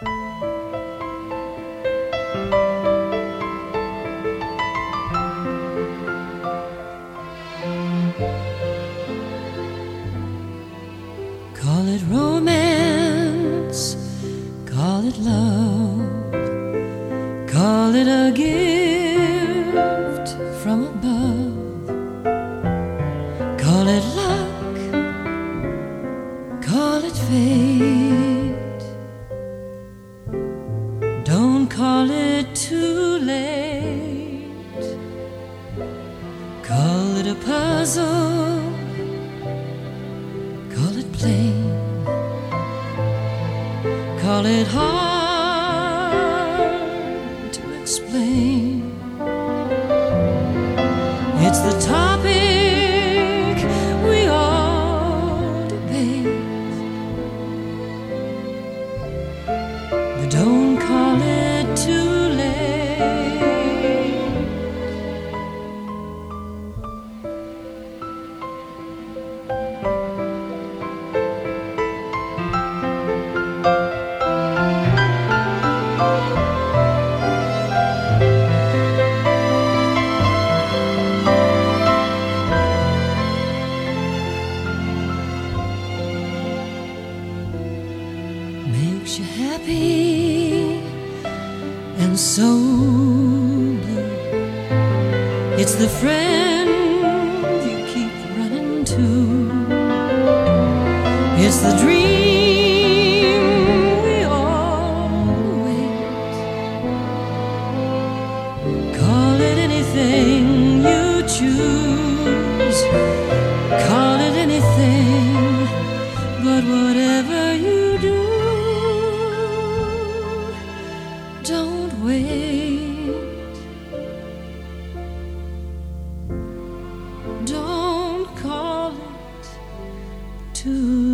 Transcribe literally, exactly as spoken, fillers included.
Call it romance, call it love, call it a gift from above, call it luck, call it fate. Don't call it too late. Call it a puzzle, call it plain, call it hard to explain. It's the topic we all debate, but don't call it too late. Makes you happy and so blue. It's the friend you keep running to. It's the dream we all await. Call it anything you choose, call it anything, but whatever you do, don't wait. Don't call it too